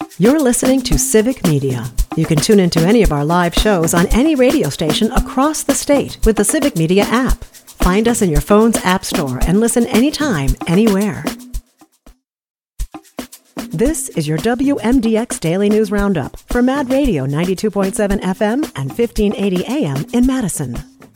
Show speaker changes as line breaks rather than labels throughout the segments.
You're listening to Civic Media. You can tune into any of our live shows on any radio station across the state with the Civic Media app. Find us in your phone's app store and listen anytime, anywhere. This is your WMDX Daily News Roundup for Mad Radio 92.7 FM and 1580 AM in Madison.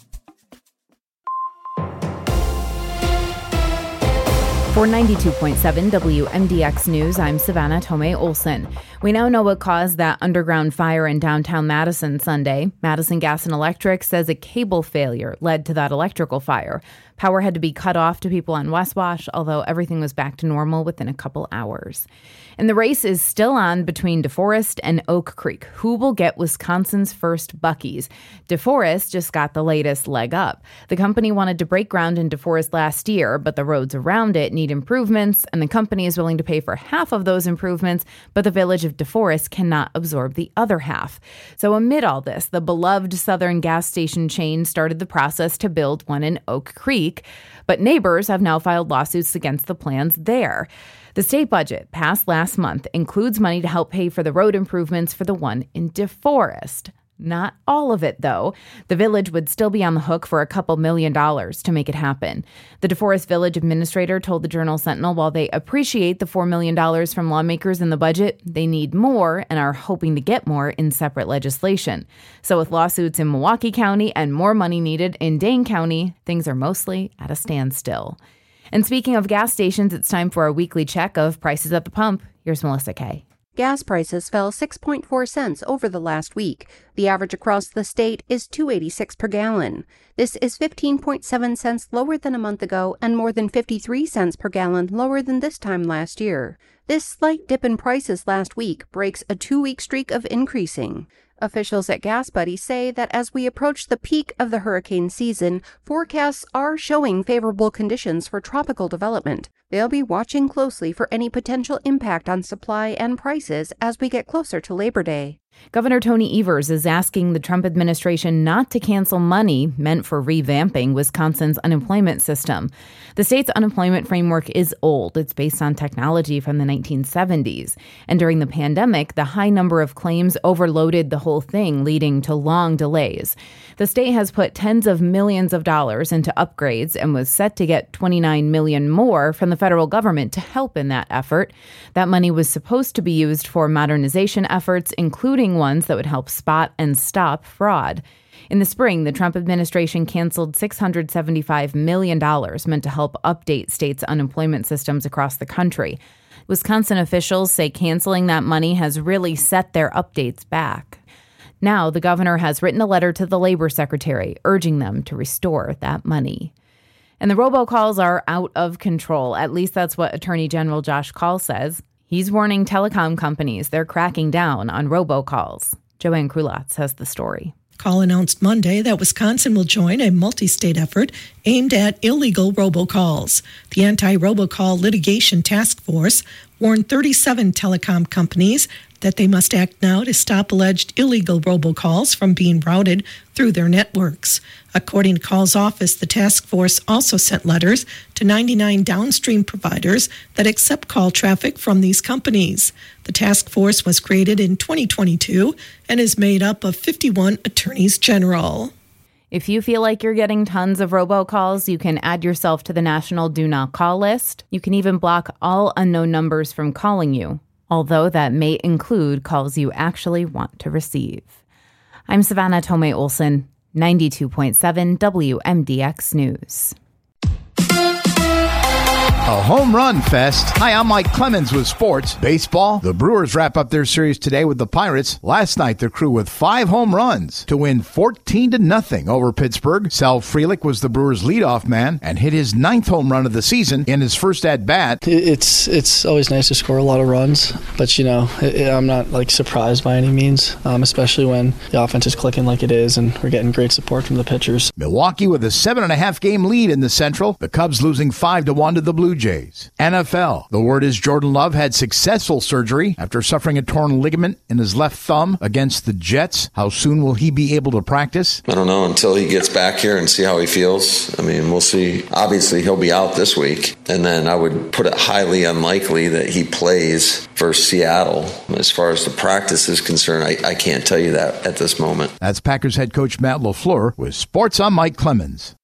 For 92.7 WMDX News, I'm Savannah Tomei Olson. We now know what caused that underground fire in downtown Madison Sunday. Madison Gas and Electric says a cable failure led to that electrical fire. Power had to be cut off to people on West Wash, although everything was back to normal within a couple hours. And the race is still on between DeForest and Oak Creek. Who will get Wisconsin's first Buc-ee's? DeForest just got the latest leg up. The company wanted to break ground in DeForest last year, but the roads around it need improvements, and the company is willing to pay for half of those improvements, but the village of DeForest cannot absorb the other half. So amid all this, the beloved Southern gas station chain started the process to build one in Oak Creek, but neighbors have now filed lawsuits against the plans there. The state budget passed last month includes money to help pay for the road improvements for the one in DeForest. Not all of it, though. The village would still be on the hook for a couple $1 million to make it happen. The DeForest Village Administrator told the Journal-Sentinel while they appreciate the $4 million from lawmakers in the budget, they need more and are hoping to get more in separate legislation. So with lawsuits in Milwaukee County and more money needed in Dane County, things are mostly at a standstill. And speaking of gas stations, it's time for our weekly check of prices at the pump. Here's Melissa Kay.
Gas prices fell 6.4 cents over the last week. The average across the state is $2.86 per gallon. This is 15.7 cents lower than a month ago and more than 53 cents per gallon lower than this time last year. This slight dip in prices last week breaks a 2-week streak of increasing. Officials at Gas Buddy say that as we approach the peak of the hurricane season, forecasts are showing favorable conditions for tropical development. They'll be watching closely for any potential impact on supply and prices as we get closer to Labor Day.
Governor Tony Evers is asking the Trump administration not to cancel money meant for revamping Wisconsin's unemployment system. The state's unemployment framework is old. It's based on technology from the 1970s. And during the pandemic, the high number of claims overloaded the whole thing, leading to long delays. The state has put tens of millions of dollars into upgrades and was set to get $29 million more from the federal government to help in that effort. That money was supposed to be used for modernization efforts, including ones that would help spot and stop fraud. In the spring, the Trump administration canceled $675 million meant to help update states' unemployment systems across the country. Wisconsin officials say canceling that money has really set their updates back. Now, the governor has written a letter to the labor secretary urging them to restore that money. And the robocalls are out of control. At least that's what Attorney General Josh Kaul says. He's warning telecom companies they're cracking down on robocalls. Joanne Krulatz has the story.
Kaul announced Monday that Wisconsin will join a multi-state effort aimed at illegal robocalls. The Anti-Robocall Litigation Task Force warned 37 telecom companies that they must act now to stop alleged illegal robocalls from being routed through their networks. According to Kaul's office, the task force also sent letters to 99 downstream providers that accept call traffic from these companies. The task force was created in 2022 and is made up of 51 attorneys general.
If you feel like you're getting tons of robocalls, you can add yourself to the National Do Not Call list. You can even block all unknown numbers from calling you, although that may include calls you actually want to receive. I'm Savannah Tomei Olson, 92.7 WMDX News.
A home run fest. Hi, I'm Mike Clemens with sports. Baseball. The Brewers wrap up their series today with the Pirates. Last night, their crew with 5 home runs to win 14-0 over Pittsburgh. Sal Frelick was the Brewers' leadoff man and hit his 9th home run of the season in his first at-bat.
It's always nice to score a lot of runs, but, I'm not, surprised by any means, especially when the offense is clicking like it is and we're getting great support from the pitchers.
Milwaukee with a 7.5-game lead in the Central. The Cubs losing 5-1 to the Blue Blue Jays. NFL. The word is Jordan Love had successful surgery after suffering a torn ligament in his left thumb against the Jets. How soon will he be able to practice?
I don't know until he gets back here and see how he feels. I mean, we'll see. Obviously, he'll be out this week. And then I would put it highly unlikely that he plays versus Seattle. As far as the practice is concerned, I can't tell you that at this moment.
That's Packers head coach Matt LaFleur with Sports. I'm Mike Clemens.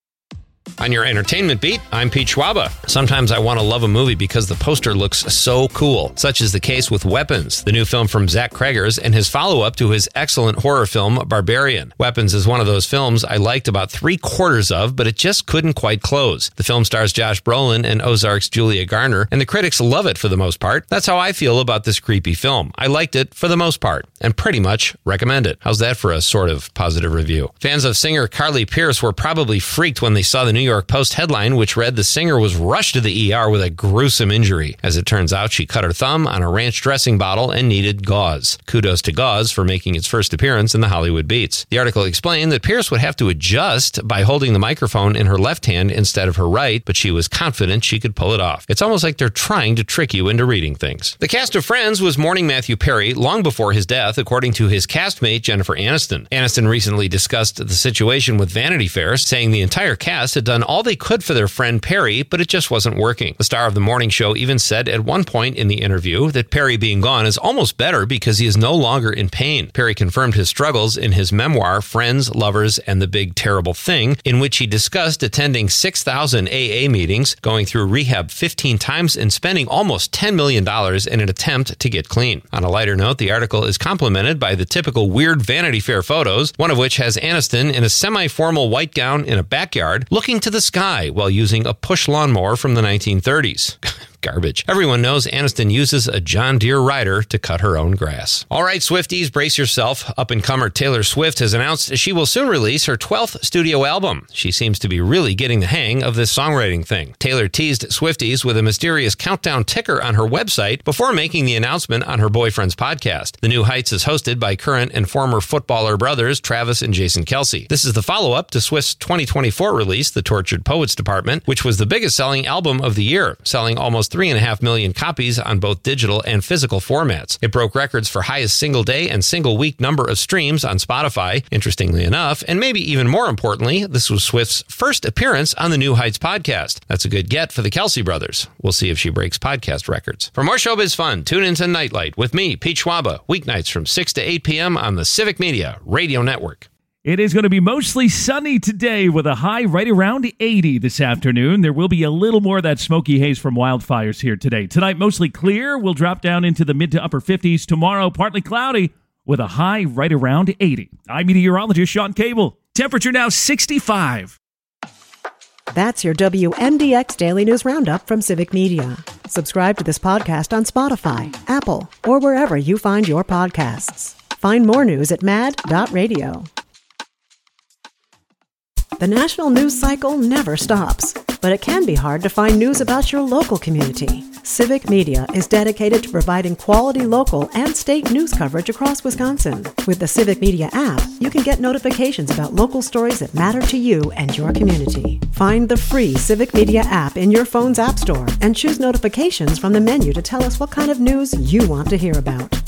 On your entertainment beat, I'm Pete Schwaba. Sometimes I want to love a movie because the poster looks so cool. Such is the case with Weapons, the new film from Zach Cregers and his follow-up to his excellent horror film, Barbarian. Weapons is one of those films I liked about 3/4 of, but it just couldn't quite close. The film stars Josh Brolin and Ozark's Julia Garner, and the critics love it for the most part. That's how I feel about this creepy film. I liked it for the most part, and pretty much recommend it. How's that for a sort of positive review? Fans of singer Carly Pearce were probably freaked when they saw the New York Post headline, which read the singer was rushed to the ER with a gruesome injury. As it turns out, she cut her thumb on a ranch dressing bottle and needed gauze. Kudos to Gauze for making its first appearance in the Hollywood Beats. The article explained that Pearce would have to adjust by holding the microphone in her left hand instead of her right, but she was confident she could pull it off. It's almost like they're trying to trick you into reading things. The cast of Friends was mourning Matthew Perry long before his death, according to his castmate Jennifer Aniston. Aniston recently discussed the situation with Vanity Fair, saying the entire cast had done all they could for their friend Perry, but it just wasn't working. The star of the morning show even said at one point in the interview that Perry being gone is almost better because he is no longer in pain. Perry confirmed his struggles in his memoir, Friends, Lovers, and the Big Terrible Thing, in which he discussed attending 6,000 AA meetings, going through rehab 15 times, and spending almost $10 million in an attempt to get clean. On a lighter note, the article is complemented by the typical weird Vanity Fair photos, one of which has Aniston in a semi-formal white gown in a backyard, looking to the sky while using a push lawnmower from the 1930s. Garbage. Everyone knows Aniston uses a John Deere rider to cut her own grass. All right, Swifties, brace yourself. Up-and-comer Taylor Swift has announced she will soon release her 12th studio album. She seems to be really getting the hang of this songwriting thing. Taylor teased Swifties with a mysterious countdown ticker on her website before making the announcement on her boyfriend's podcast. The New Heights is hosted by current and former footballer brothers Travis and Jason Kelce. This is the follow-up to Swift's 2024 release, The Tortured Poets Department, which was the biggest-selling album of the year, selling almost 3.5 million copies on both digital and physical formats. It broke records for highest single day and single week number of streams on Spotify, interestingly enough, and maybe even more importantly, this was Swift's first appearance on the New Heights podcast. That's a good get for the Kelce brothers. We'll see if she breaks podcast records. For more showbiz fun, tune into Nightlight with me, Pete Schwaba, weeknights from 6 to 8 p.m. on the Civic Media Radio Network.
It is going to be mostly sunny today with a high right around 80 this afternoon. There will be a little more of that smoky haze from wildfires here today. Tonight, mostly clear. We'll drop down into the mid to upper 50s. Tomorrow, partly cloudy with a high right around 80. I'm meteorologist Sean Cable. Temperature now 65.
That's your WMDX Daily News Roundup from Civic Media. Subscribe to this podcast on Spotify, Apple, or wherever you find your podcasts. Find more news at mad.radio. The national news cycle never stops, but it can be hard to find news about your local community. Civic Media is dedicated to providing quality local and state news coverage across Wisconsin. With the Civic Media app, you can get notifications about local stories that matter to you and your community. Find the free Civic Media app in your phone's app store and choose notifications from the menu to tell us what kind of news you want to hear about.